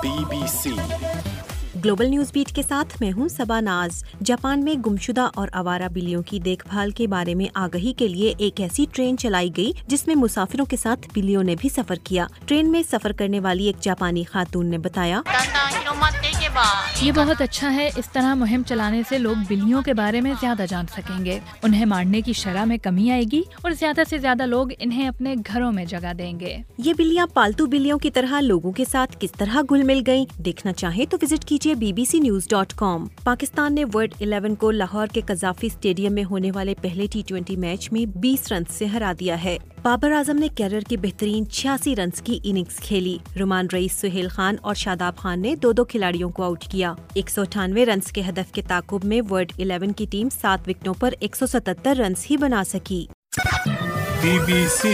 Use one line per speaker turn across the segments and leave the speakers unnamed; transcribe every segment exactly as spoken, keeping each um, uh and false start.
Be be C
global news beat کے ساتھ میں ہوں صبا ناز۔ جاپان میں گمشدہ اور آوارہ بلیوں کی دیکھ بھال کے بارے میں آگہی کے لیے ایک ایسی ٹرین چلائی گئی جس میں مسافروں کے ساتھ بلیوں نے بھی سفر کیا۔ ٹرین میں سفر کرنے والی ایک جاپانی خاتون نے بتایا،
یہ بہت اچھا ہے، اس طرح مہم چلانے سے لوگ بلیوں کے بارے میں زیادہ جان سکیں گے، انہیں مارنے کی شرح میں کمی آئے گی اور زیادہ سے زیادہ لوگ انہیں اپنے گھروں میں جگہ دیں گے۔
یہ بلیاں پالتو بلیوں کی طرح لوگوں کے ساتھ کس طرح گھل مل گئیں؟ دیکھنا چاہیں تو وزٹ کیجیے B be C news dot com. Pakistan نے ورلڈ الیون کو لاہور کے قذافی اسٹیڈیم میں ہونے والے پہلے ٹی ٹوینٹی میچ میں بیس رنز سے ہرا دیا ہے۔ بابر اعظم نے کیریئر کی بہترین چھیاسی رنز کی اننگز کھیلی۔ رومان رئیس، سہیل خان اور شاداب خان نے دو دو کھلاڑیوں کو آؤٹ کیا۔ ایک سو اٹھانوے رنز کے ہدف کے تعاقب میں ورلڈ الیون کی ٹیم سات وکٹوں پر ایک سو ستتر رنز ہی بنا سکی۔
بی بی سی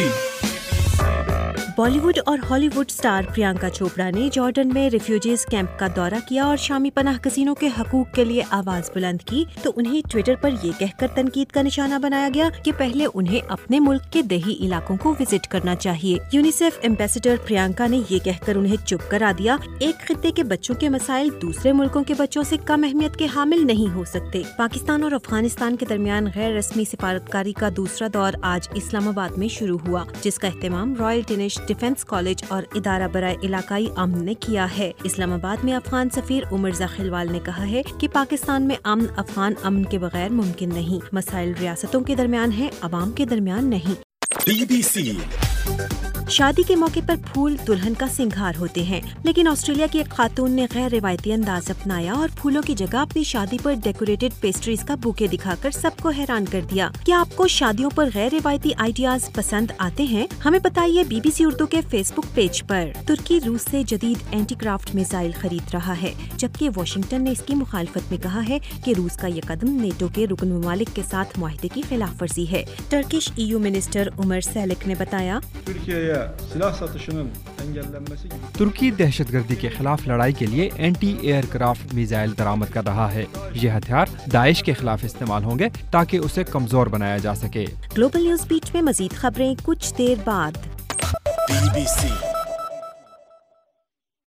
بالی ووڈ اور ہالی ووڈ سٹار پریانکا چوپڑا نے جارڈن میں ریفیوجیز کیمپ کا دورہ کیا اور شامی پناہ گزینوں کے حقوق کے لیے آواز بلند کی تو انہیں ٹویٹر پر یہ کہہ کر تنقید کا نشانہ بنایا گیا کہ پہلے انہیں اپنے ملک کے دیہی علاقوں کو وزٹ کرنا چاہیے۔ یونیسیف ایمبیسڈر پریانکا نے یہ کہہ کر انہیں چپ کرا دیا، ایک خطے کے بچوں کے مسائل دوسرے ملکوں کے بچوں سے کم اہمیت کے حامل نہیں ہو سکتے۔ پاکستان اور افغانستان کے درمیان غیر رسمی سفارتکاری کا دوسرا دور آج اسلام آباد میں شروع ہوا، جس کا اہتمام رائل ڈینش ڈیفنس کالج اور ادارہ برائے علاقائی امن نے کیا ہے۔ اسلام آباد میں افغان سفیر عمر ذاخلوال نے کہا ہے کہ پاکستان میں امن افغان امن کے بغیر ممکن نہیں، مسائل ریاستوں کے درمیان ہیں، عوام کے درمیان نہیں۔
بی بی سی
شادی کے موقع پر پھول دلہن کا سنگھار ہوتے ہیں، لیکن آسٹریلیا کی ایک خاتون نے غیر روایتی انداز اپنایا اور پھولوں کی جگہ اپنی شادی پر ڈیکوریٹڈ پیسٹریز کا بوکے دکھا کر سب کو حیران کر دیا۔ کیا آپ کو شادیوں پر غیر روایتی آئیڈیاز پسند آتے ہیں؟ ہمیں بتائیے بی بی سی اردو کے فیس بک پیج پر۔ ترکی روس سے جدید اینٹی کرافٹ میزائل خرید رہا ہے، جبکہ واشنگٹن نے اس کی مخالفت میں کہا ہے کہ روس کا یہ قدم نیٹو کے رکن ممالک کے ساتھ معاہدے کی خلاف ورزی ہے۔ Turkish E U minister Omer Celik نے بتایا،
ترکی دہشت گردی کے خلاف لڑائی کے لیے اینٹی ایئر کرافٹ میزائل درآمد کر رہا ہے۔ یہ ہتھیار داعش کے خلاف استعمال ہوں گے تاکہ اسے کمزور بنایا جا سکے۔
گلوبل نیوز بیٹ میں مزید خبریں کچھ دیر بعد۔
Be B C